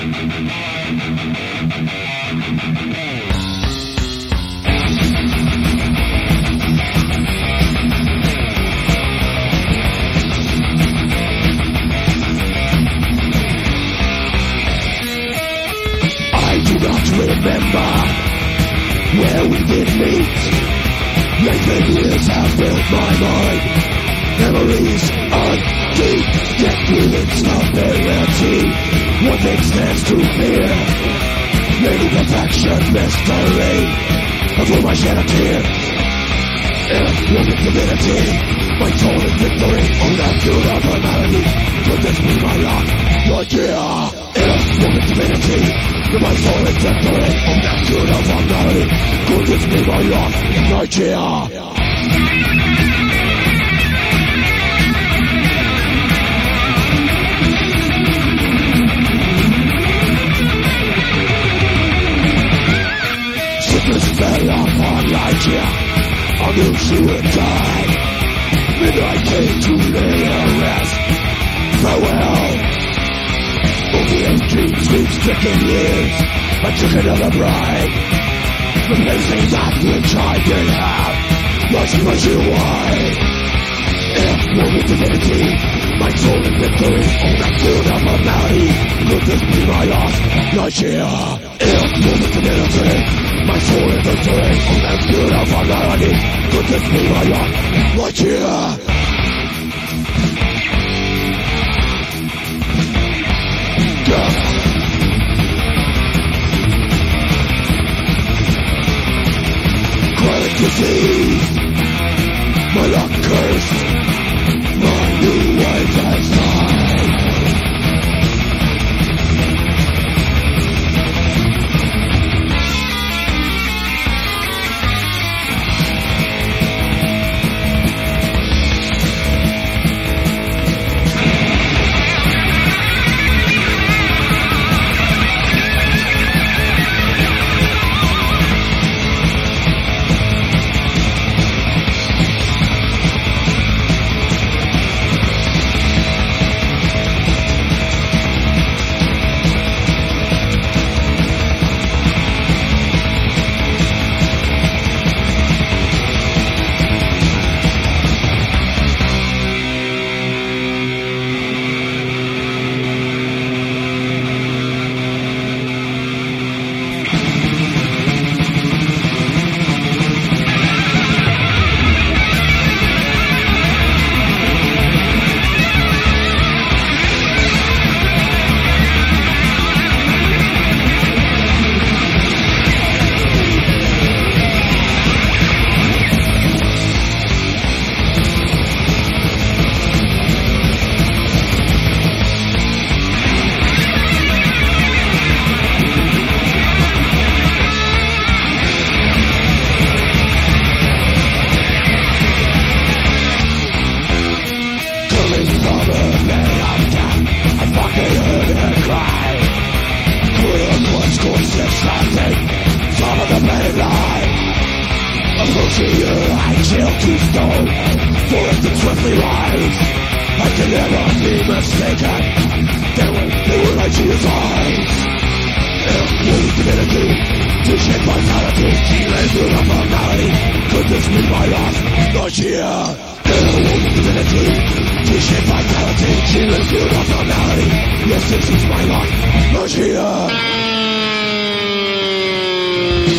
Remember where we did meet. Lately years have built my mind. Memories are deep, yet feelings of variety. One thing stands to fear, maybe perfection, mystery. Before I shed a tear, one divinity, my soul in victory. On that field of humanity, could this be my lot? Idea. One divinity, my soul is victory. On that field of humanity, could this be my lot? Idea. Fell upon Lygia, I knew she would die. Midnight came to lay her rest. Farewell. Only 18 sweet-stricken years, I took another bride. Replacing that which I did have, lost much wide. If one with divinity, my soul in victory, on that field of humanity, could this be my loss? Lygia. If one with divinity, my soul in victory, on that field of humanity, could this be my lot? Lygia. Chronic disease, my luck cursed, my new wife has died. Yes, this is my life. Lygia.